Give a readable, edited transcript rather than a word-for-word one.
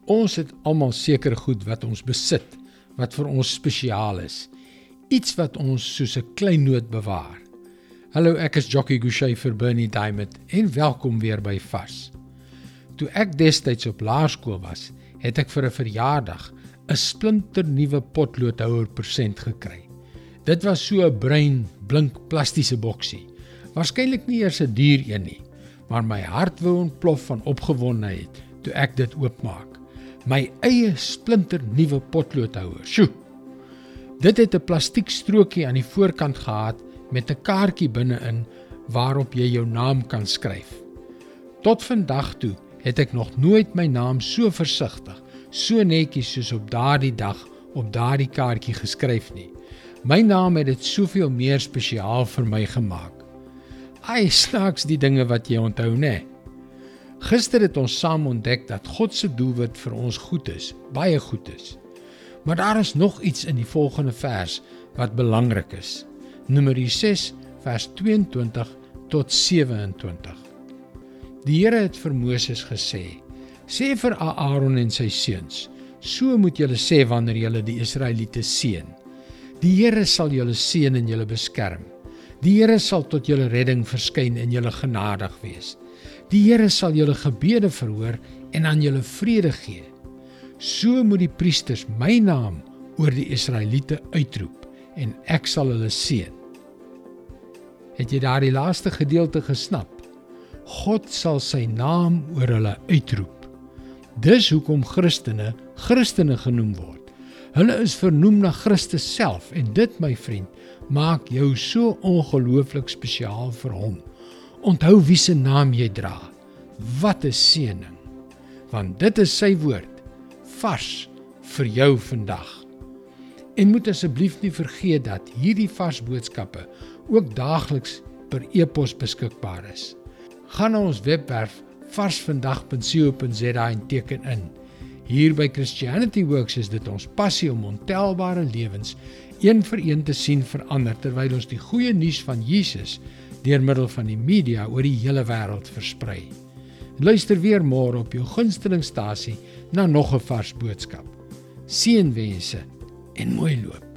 Ons het almal sekere goed wat ons besit, wat vir ons spesiaal is. Iets wat ons soos 'n klein noot bewaar. Hallo, ek is Jockey Gouchee vir Bernie Diamond en welkom weer by Vars. Toe ek destyds op laerskool was, het ek vir 'n verjaardag 'n splinternuwe potloodhouer persent gekry. Dit was so 'n bruin, blink plastiese boksie. Waarskynlik nie eers 'n duur een nie, maar my hart wou ontplof van opgewondenheid toe ek dit oopmaak. My eie splinternuwe potloodhouer. Sjoe! Dit het 'n plastiek strokie aan die voorkant gehad met 'n kaartjie binne-in waarop jy jou naam kan skryf. Tot vandag toe het ek nog nooit my naam so versigtig, so netjies soos op daardie dag op daardie kaartjie geskryf nie. My naam het dit soveel meer spesiaal vir my gemaak. Ai, snaaks die dinge wat jy onthou, né? Gister het ons saam ontdek dat God se doelwit vir ons goed is, baie goed is. Maar daar is nog iets in die volgende vers wat belangrik is. Numeri 6, vers 22 tot 27. Die Here het vir Moses gesê, sê vir Aaron en sy seuns, so moet julle sê wanneer julle die Israeliete seën. Die Here sal julle seën en julle beskerm. Die Here sal tot julle redding verskyn en julle genadig wees. Die Here sal julle gebede verhoor en aan julle vrede gee. So moet die priesters my naam oor die Israeliete uitroep en ek sal hulle seën. Het jy daardie laaste gedeelte gesnap? God sal sy naam oor hulle uitroep. Dis hoekom Christene genoem word. Hulle is vernoem na Christus self en dit, my vriend, maak jou so ongelooflik spesiaal vir hom. Onthou wie se naam jy dra. Wat 'n seëning. Want dit is sy woord, vars vir jou vandag. En moet asseblief nie vergeet dat hierdie vars boodskappe ook daagliks per e-pos beskikbaar is. Gaan na ons webwerf varsvandag.co.za en teken in. Hier by Christianity Works is dit ons passie om ontelbare lewens een vir een te sien verander terwyl ons die goeie nuus van Jesus deur middel van die media oor die hele wêreld versprei. Luister weer môre op jou gunstelingstasie na nog 'n vars boodskap. Seënwense en mooi loop.